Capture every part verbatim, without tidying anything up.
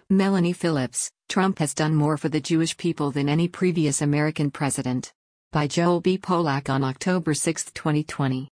Melanie Phillips, Trump has done more for the Jewish people than any previous American president. By Joel B. Polak on October sixth, twenty twenty.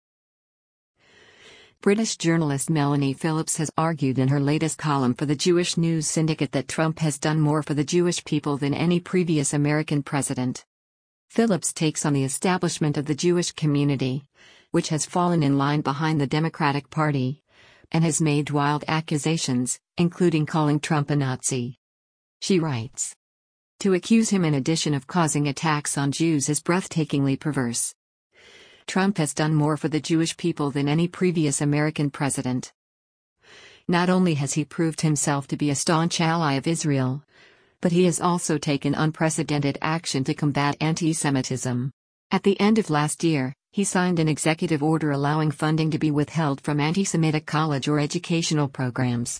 British journalist Melanie Phillips has argued in her latest column for the Jewish News Syndicate that Trump has done more for the Jewish people than any previous American president. Phillips takes on the establishment of the Jewish community, which has fallen in line behind the Democratic Party, and has made wild accusations, including calling Trump a Nazi. She writes, "To accuse him in addition of causing attacks on Jews is breathtakingly perverse. Trump has done more for the Jewish people than any previous American president. Not only has he proved himself to be a staunch ally of Israel, but he has also taken unprecedented action to combat anti-Semitism. At the end of last year, he signed an executive order allowing funding to be withheld from anti-Semitic college or educational programs."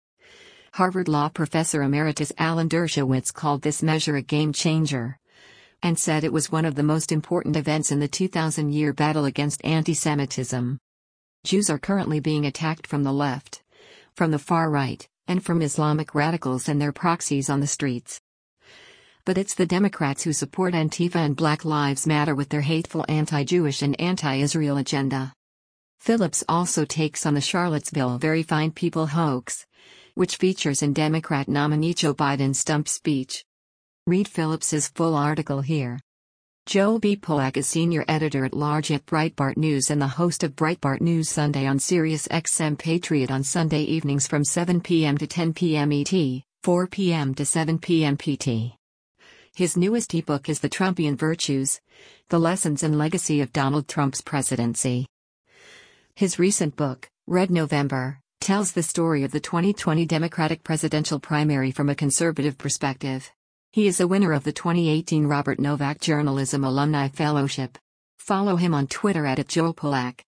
Harvard Law professor emeritus Alan Dershowitz called this measure a game changer, and said it was one of the most important events in the two thousand year battle against anti-Semitism. Jews are currently being attacked from the left, from the far right, and from Islamic radicals and their proxies on the streets. But it's the Democrats who support Antifa and Black Lives Matter with their hateful anti-Jewish and anti-Israel agenda. Phillips also takes on the Charlottesville Very Fine People hoax, which features in Democrat nominee Joe Biden's stump speech. Read Phillips's full article here. Joel B. Polak is senior editor-at-large at Breitbart News and the host of Breitbart News Sunday on Sirius X M Patriot on Sunday evenings from seven p m to ten p m E T, four p m to seven p m P T. His newest ebook is The Trumpian Virtues: The Lessons and Legacy of Donald Trump's Presidency. His recent book, Red November, tells the story of the twenty twenty Democratic presidential primary from a conservative perspective. He is a winner of the twenty eighteen Robert Novak Journalism Alumni Fellowship. Follow him on Twitter at Joel Polak.